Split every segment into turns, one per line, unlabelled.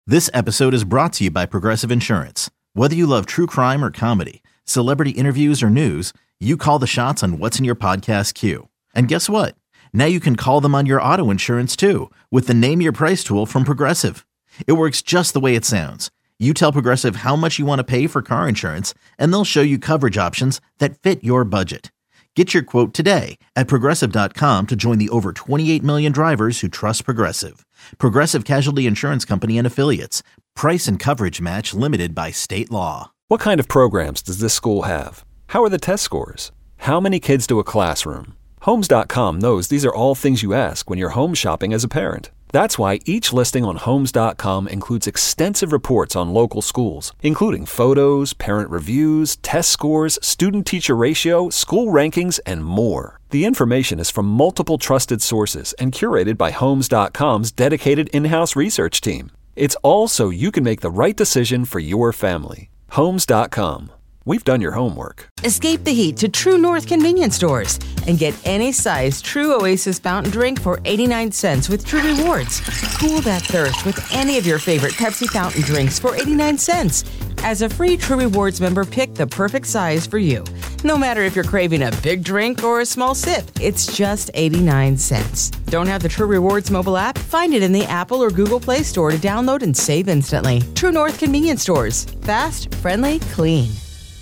This episode is brought to you by Progressive Insurance. Whether you love true crime or comedy, celebrity interviews or news, you call the shots on what's in your podcast queue. And guess what? Now you can call them on your auto insurance too with the Name Your Price tool from Progressive. It works just the way it sounds. You tell Progressive how much you want to pay for car insurance, and they'll show you coverage options that fit your budget. Get your quote today at Progressive.com to join the over 28 million drivers who trust Progressive. Progressive Casualty Insurance Company and Affiliates. Price and coverage match limited by state law.
What kind of programs does this school have? How are the test scores? How many kids to a classroom? Homes.com knows these are all things you ask when you're home shopping as a parent. That's why each listing on Homes.com includes extensive reports on local schools, including photos, parent reviews, test scores, student-teacher ratio, school rankings, and more. The information is from multiple trusted sources and curated by Homes.com's dedicated in-house research team. It's all so you can make the right decision for your family. Homes.com. We've done your homework.
Escape the heat to True North convenience stores and get any size True Oasis fountain drink for 89 cents with True Rewards. Cool that thirst with any of your favorite Pepsi fountain drinks for 89 cents. As a free True Rewards member, pick the perfect size for you. No matter if you're craving a big drink or a small sip, it's just 89 cents. Don't have the True Rewards mobile app? Find it in the Apple or Google Play Store to download and save instantly. True North convenience stores. Fast, friendly, clean.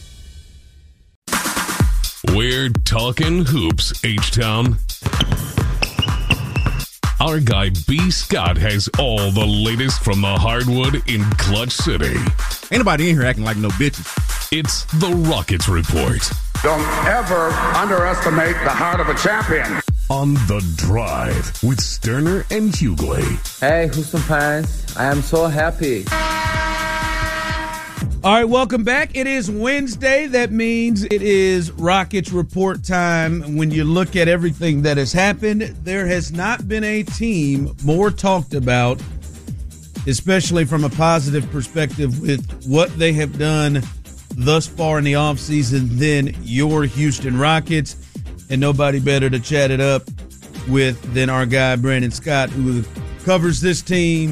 We're talking hoops, H-Town. Our guy B. Scott has all the latest from the hardwood in Clutch City.
Ain't nobody in here acting like no bitches.
It's the Rockets Report.
Don't ever underestimate the heart of a champion.
On The Drive with Sterner and Hughley.
Hey, Houston fans, I am so happy.
All right, welcome back. It is Wednesday. That means it is Rockets Report time. When you look at everything that has happened, there has not been a team more talked about, especially from a positive perspective with what they have done thus far in the offseason than your Houston Rockets. And nobody better to chat it up with than our guy, Brandon Scott, who covers this team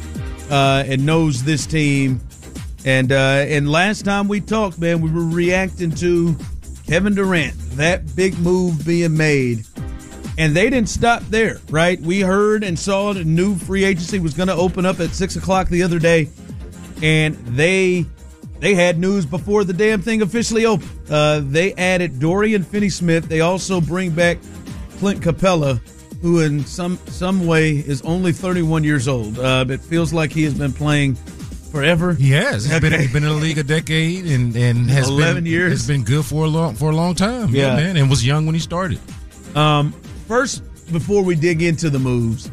and knows this team. And last time we talked, man, we were reacting to Kevin Durant, that big move being made. And they didn't stop there, right? We heard and saw the new free agency was going to open up at 6 o'clock the other day. And they had news before the damn thing officially opened. They added Dorian Finney-Smith. They also bring back Clint Capella, who in some way is only 31 years old. It feels like he has been playing forever.
He has. He's been in the league a decade and has
11 years.
Has been good for a long time.
Yeah,
man, and was young when he started.
First, before we dig into the moves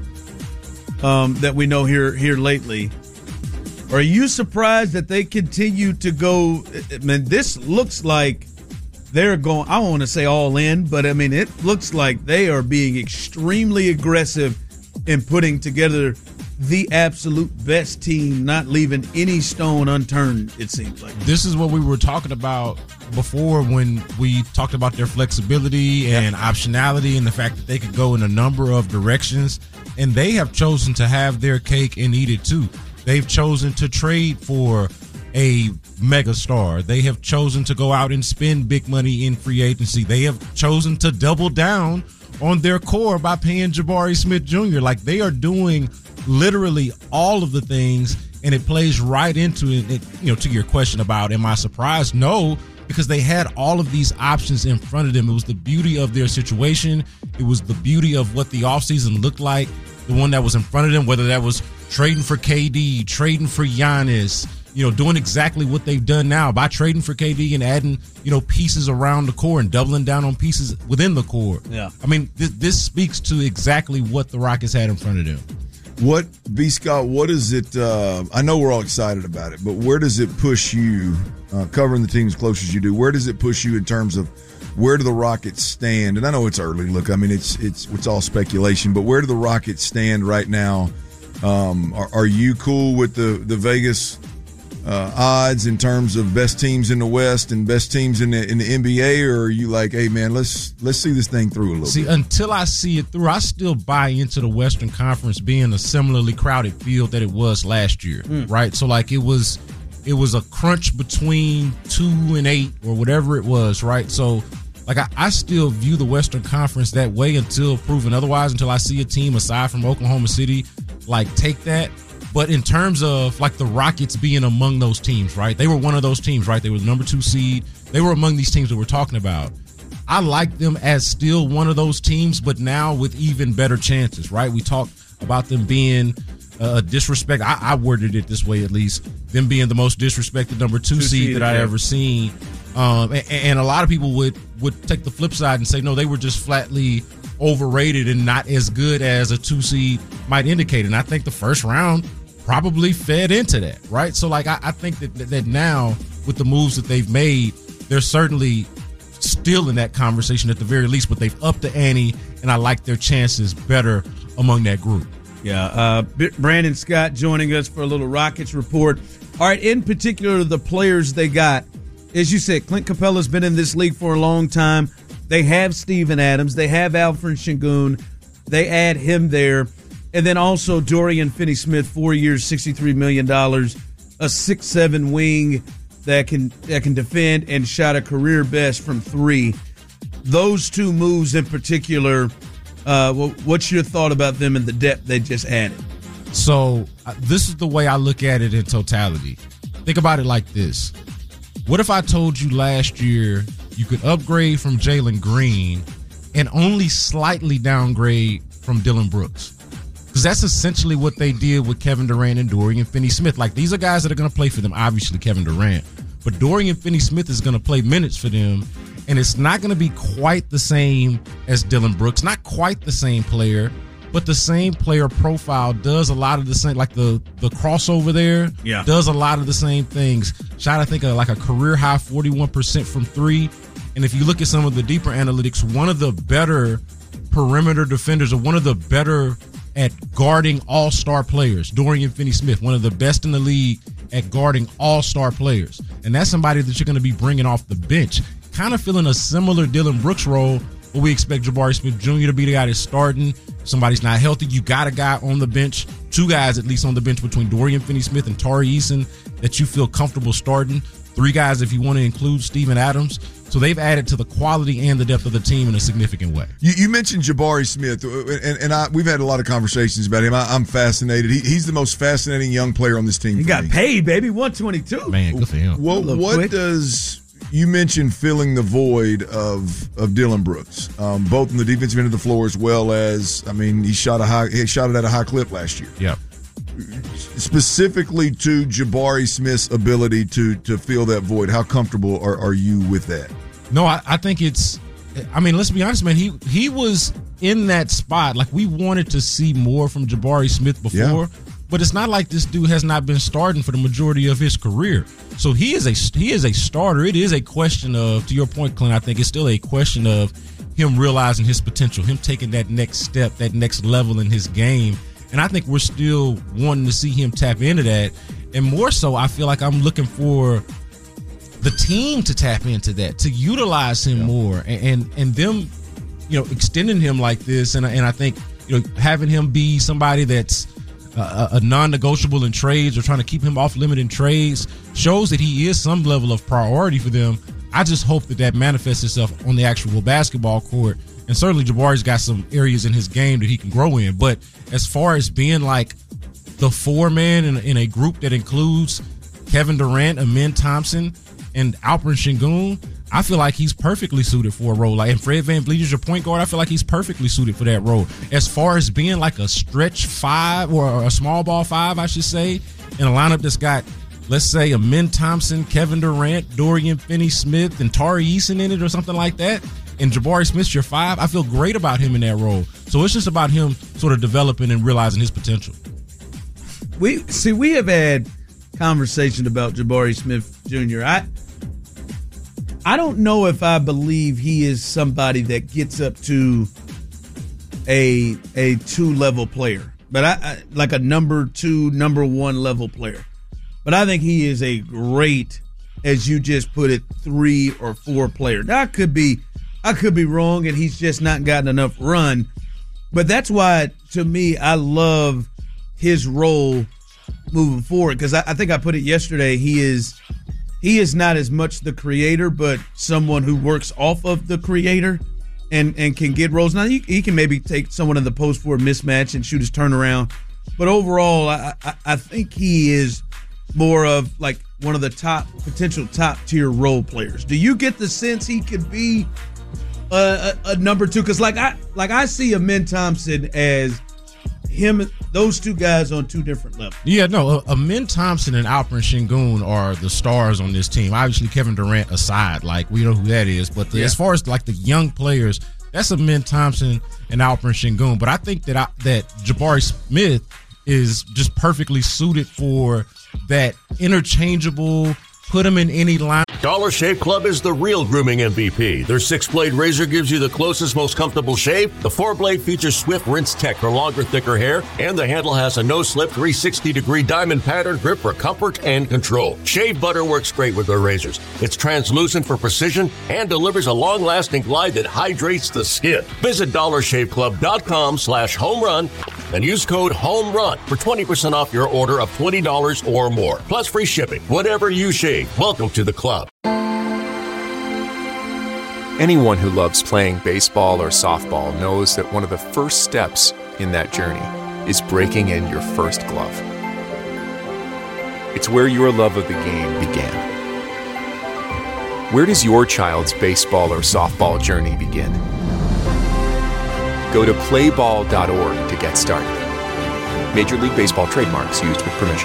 that we know here lately, are you surprised that they continue to go? I mean, this looks like they're going. I don't want to say all in, but I mean, it looks like they are being extremely aggressive in putting together the absolute best team, not leaving any stone unturned, it seems like.
This is what we were talking about before when we talked about their flexibility and optionality and the fact that they could go in a number of directions. And they have chosen to have their cake and eat it too. They've chosen to trade for a megastar. They have chosen to go out and spend big money in free agency. They have chosen to double down on their core by paying Jabari Smith Jr. Like, they are doing literally all of the things, and it plays right into it. To your question about am I surprised? No, because they had all of these options in front of them. It was the beauty of their situation. It was the beauty of what the offseason looked like, the one that was in front of them, whether that was trading for KD, trading for Giannis, doing exactly what they've done now by trading for KD and adding, pieces around the core and doubling down on pieces within the core.
Yeah.
I mean, this speaks to exactly what the Rockets had in front of them.
What, B. Scott, what is it? I know we're all excited about it, but where does it push you, covering the team as close as you do, where does it push you in terms of where do the Rockets stand? And I know it's early. Look, I mean, it's all speculation, but where do the Rockets stand right now? Are you cool with the Vegas odds in terms of best teams in the West and best teams in the NBA, or are you like, hey man, let's see this thing through a little bit?
Until I see it through, I still buy into the Western Conference being a similarly crowded field that it was last year, right? So like it was a crunch between 2 and 8 or whatever it was, right? So like I still view the Western Conference that way until proven otherwise, until I see a team aside from Oklahoma City like take that. But in terms of like the Rockets being among those teams, right? They were one of those teams, right? They were the number 2 seed. They were among these teams that we're talking about. I like them as still one of those teams, but now with even better chances, right? We talked about them being disrespect. I worded it this way, at least, them being the most disrespected number 2 seed that I ever seen. And a lot of people would take the flip side and say, no, they were just flatly overrated and not as good as a 2 seed might indicate. And I think the first round probably fed into that, right? So, like, I think that now with the moves that they've made, they're certainly still in that conversation at the very least, but they've upped the ante, and I like their chances better among that group.
Yeah, Brandon Scott joining us for a little Rockets report. All right, in particular, the players they got. As you said, Clint Capella's been in this league for a long time. They have Steven Adams. They have Alfred Sengun. They add him there. And then also Dorian Finney-Smith, 4 years, $63 million, a 6'7" wing that can defend and shot a career best from 3. Those 2 moves in particular, what's your thought about them and the depth they just added?
So this is the way I look at it in totality. Think about it like this. What if I told you last year you could upgrade from Jalen Green and only slightly downgrade from Dillon Brooks? Because that's essentially what they did with Kevin Durant and Dorian Finney-Smith. Like, these are guys that are going to play for them, obviously Kevin Durant. But Dorian Finney-Smith is going to play minutes for them, and it's not going to be quite the same as Dillon Brooks. Not quite the same player, but the same player profile does a lot of the same, like the crossover there does a lot of the same things. Shot, I think, like a career-high 41% from 3. And if you look at some of the deeper analytics, one of the better perimeter defenders, or one of the better at guarding all-star players, Dorian Finney-Smith, one of the best in the league at guarding all-star players. And that's somebody that you're going to be bringing off the bench, kind of filling a similar Dillon Brooks role, where we expect Jabari Smith Jr. to be the guy that's starting. If somebody's not healthy, you got a guy on the bench, 2 guys at least on the bench between Dorian Finney-Smith and Tari Eason that you feel comfortable starting. 3 guys if you want to include Steven Adams. So they've added to the quality and the depth of the team in a significant way.
You mentioned Jabari Smith, and we've had a lot of conversations about him. I'm fascinated. He's the most fascinating young player on this team.
He got paid, baby, $122.
Man, good for him.
What does you mentioned filling the void of Dillon Brooks, both in the defensive end of the floor as well as, I mean, he shot it at a high clip last year.
Yeah.
Specifically to Jabari Smith's ability to fill that void, how comfortable are you with that?
No, I think it's, I mean, let's be honest, man. He was in that spot. Like, we wanted to see more from Jabari Smith before, but it's not like this dude has not been starting for the majority of his career. So he is a starter. It is a question of, to your point, Clint, I think it's still a question of him realizing his potential, him taking that next step, that next level in his game. And I think we're still wanting to see him tap into that. And more so, I feel like I'm looking for the team to tap into that, to utilize him more, and them, extending him like this. And I think, having him be somebody that's a non-negotiable in trades, or trying to keep him off limit in trades, shows that he is some level of priority for them. I just hope that manifests itself on the actual basketball court. And certainly Jabari's got some areas in his game that he can grow in. But as far as being like the 4-man in a group that includes Kevin Durant, Amen Thompson, and Alperen Sengun, I feel like he's perfectly suited for a role. Like, and Fred VanVleet is your point guard. I feel like he's perfectly suited for that role. As far as being like a stretch 5, or a small ball 5, I should say, in a lineup that's got, let's say, Amen Thompson, Kevin Durant, Dorian Finney-Smith, and Tari Eason in it or something like that, and Jabari Smith's your 5, I feel great about him in that role. So it's just about him sort of developing and realizing his potential.
We have had conversation about Jabari Smith Jr. I don't know if I believe he is somebody that gets up to a 2-level player, but I like a number 2, number 1 level player. But I think he is a great, as you just put it, 3 or 4 player. Now, I could be wrong, and he's just not gotten enough run. But that's why, to me, I love his role moving forward, because I think I put it yesterday. He is not as much the creator, but someone who works off of the creator and can get roles. Now, he can maybe take someone in the post for a mismatch and shoot his turnaround. But overall, I think he is more of like one of the potential top-tier role players. Do you get the sense he could be a number 2? Because I see Amen Thompson as him, those two guys on 2 different levels.
Yeah, no, Amen Thompson and Alperen Sengun are the stars on this team. Obviously, Kevin Durant aside, like, we know who that is. But as far as like the young players, that's Amen Thompson and Alperen Sengun. But I think that Jabari Smith is just perfectly suited for that interchangeable, put him in any line.
Dollar Shave Club is the real grooming MVP. Their 6-blade razor gives you the closest, most comfortable shave. The 4-blade features swift rinse tech for longer, thicker hair, and the handle has a no-slip 360-degree diamond pattern grip for comfort and control. Shave butter works great with their razors. It's translucent for precision and delivers a long-lasting glide that hydrates the skin. Visit DollarShaveClub.com/homerun and use code HOMERUN for 20% off your order of $20 or more. Plus free shipping. Whatever you shave, welcome to the club.
Anyone who loves playing baseball or softball knows that one of the first steps in that journey is breaking in your first glove. It's where your love of the game began. Where does your child's baseball or softball journey begin? Go to playball.org to get started. Major League Baseball trademarks used with permission.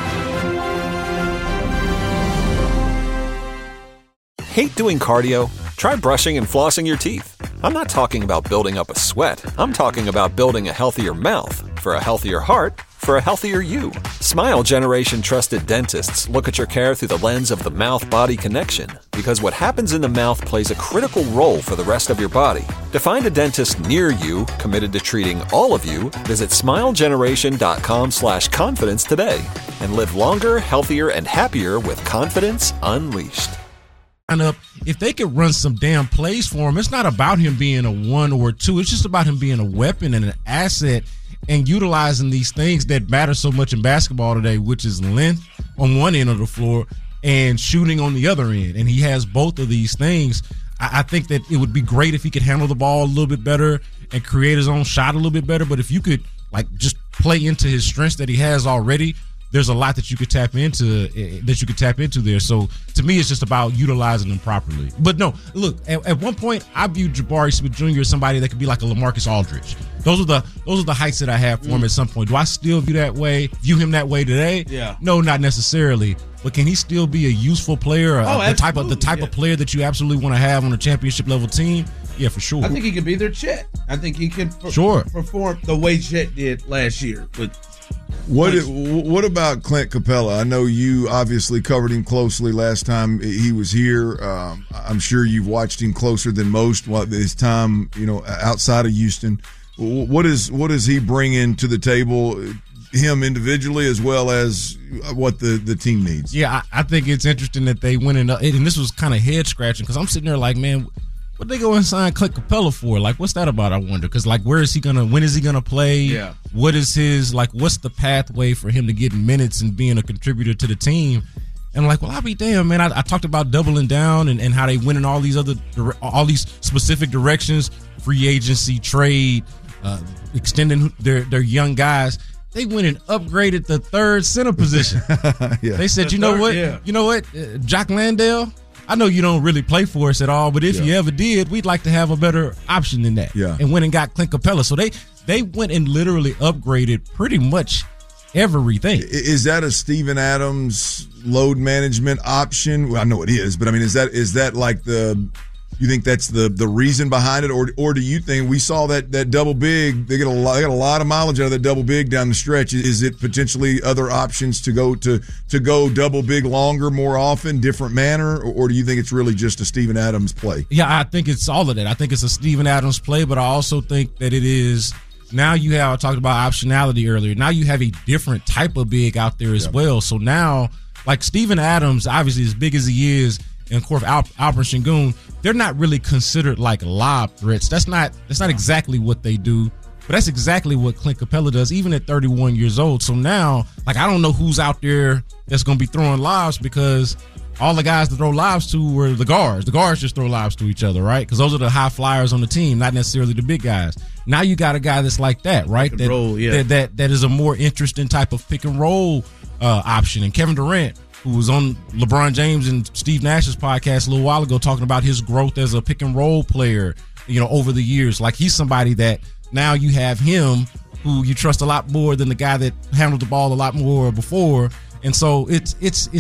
Hate doing cardio? Try brushing and flossing your teeth. I'm not talking about building up a sweat. I'm talking about building a healthier mouth for a healthier heart for a healthier you. Smile Generation trusted dentists look at your care through the lens of the mouth-body connection, because what happens in the mouth plays a critical role for the rest of your body. To find a dentist near you committed to treating all of you, visit smilegeneration.com/confidence today and live longer, healthier, and happier with confidence unleashed.
Up, if they could run some damn plays for him, it's not about him being a 1 or 2. It's just about him being a weapon and an asset and utilizing these things that matter so much in basketball today, which is length on one end of the floor and shooting on the other end. And he has both of these things. I think that it would be great if he could handle the ball a little bit better and create his own shot a little bit better. But if you could like just play into his strengths that he has already, there's a lot that you could tap into there. So to me, it's just about utilizing them properly. But no, look, at one point I viewed Jabari Smith Jr. as somebody that could be like a LaMarcus Aldridge. Those are the heights that I have for him at some point. Do I still view him that way today?
Yeah.
No, not necessarily. But can he still be a useful player? The type of player that you absolutely want to have on a championship level team? Yeah, for sure.
I think he could be their Chet. I think he can perform the way Chet did last year. But
what about Clint Capella? I know you obviously covered him closely last time he was here. I'm sure you've watched him closer than most his time, outside of Houston. What does he bring into the table, him individually as well as what the team needs?
Yeah, I think it's interesting that they went in, and this was kind of head scratching because I'm sitting there like, man, what they go and sign Clint Capella for? Like, what's that about? I wonder. Because like, when is he gonna play?
Yeah.
What is what's the pathway for him to get minutes and being a contributor to the team? And like, well, I'll be damn, man. I talked about doubling down and how they went in all these specific directions, free agency, trade, extending their young guys. They went and upgraded the third center position.
Yeah.
They said, you know what, Jock Landale, I know you don't really play for us at all, but if you ever did, we'd like to have a better option than that.
Yeah.
And went and got Clint Capella. So they went and literally upgraded pretty much everything.
Is that a Steven Adams load management option? Well, I know it is, but I mean, is that like you think that's the reason behind it, or do you think we saw that double big? They got a lot of mileage out of that double big down the stretch. Is it potentially other options to go double big longer, more often, different manner, or do you think it's really just a Steven Adams play?
Yeah, I think it's all of that. I think it's a Steven Adams play, but I also think that it is. Now I talked about optionality earlier. Now you have a different type of big out there as well. So now Like Steven Adams, obviously as big as he is, and of course Alperen Şengün, they're not really considered like lob threats. That's not exactly what they do. But that's exactly what Clint Capella does, even at 31 years old. So now, like, I don't know who's out there that's going to be throwing lobs, because all the guys to throw lobs to were the guards. The guards just throw lobs to each other, right? Because those are the high flyers on the team, not necessarily the big guys. Now you got a guy that's like that, right? That is a more interesting type of pick and roll option. And Kevin Durant, who was on LeBron James and Steve Nash's podcast a little while ago, talking about his growth as a pick and roll player, over the years. Like, he's somebody that now you have him who you trust a lot more than the guy that handled the ball a lot more before. And so it's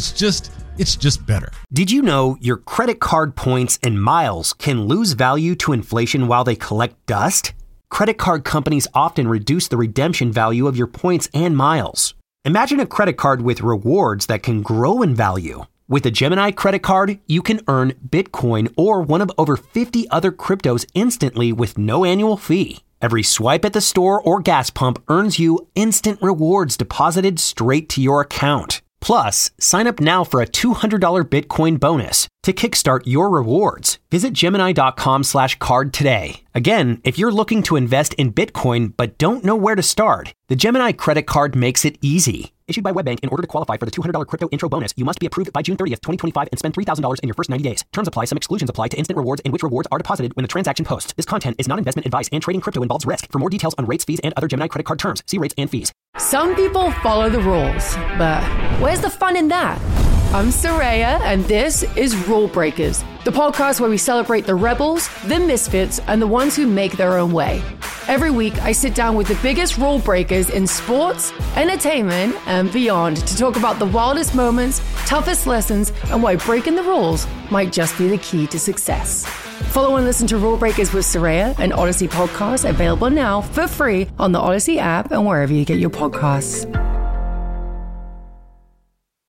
just better.
Did you know your credit card points and miles can lose value to inflation while they collect dust? Credit card companies often reduce the redemption value of your points and miles. Imagine a credit card with rewards that can grow in value. With a Gemini credit card, you can earn Bitcoin or one of over 50 other cryptos instantly with no annual fee. Every swipe at the store or gas pump earns you instant rewards deposited straight to your account. Plus, sign up now for a $200 Bitcoin bonus to kickstart your rewards. Visit Gemini.com/card today. Again, if you're looking to invest in Bitcoin but don't know where to start, the Gemini credit card makes it easy. Issued by WebBank, in order to qualify for the $200 crypto intro bonus, you must be approved by June 30th, 2025 and spend $3,000 in your first 90 days. Terms apply. Some exclusions apply to instant rewards, in which rewards are deposited when the transaction posts. This content is not investment advice, and trading crypto involves risk. For more details on rates, fees, and other Gemini credit card terms, see rates and fees.
Some people follow the rules, but where's the fun in that? I'm Soraya, and this is Rule Breakers, the podcast where we celebrate the rebels, the misfits, and the ones who make their own way. Every week, I sit down with the biggest rule breakers in sports, entertainment, and beyond to talk about the wildest moments, toughest lessons, and why breaking the rules might just be the key to success. Follow and listen to Rule Breakers with Soraya, an Odyssey podcast, available now for free on the Odyssey app and wherever you get your podcasts.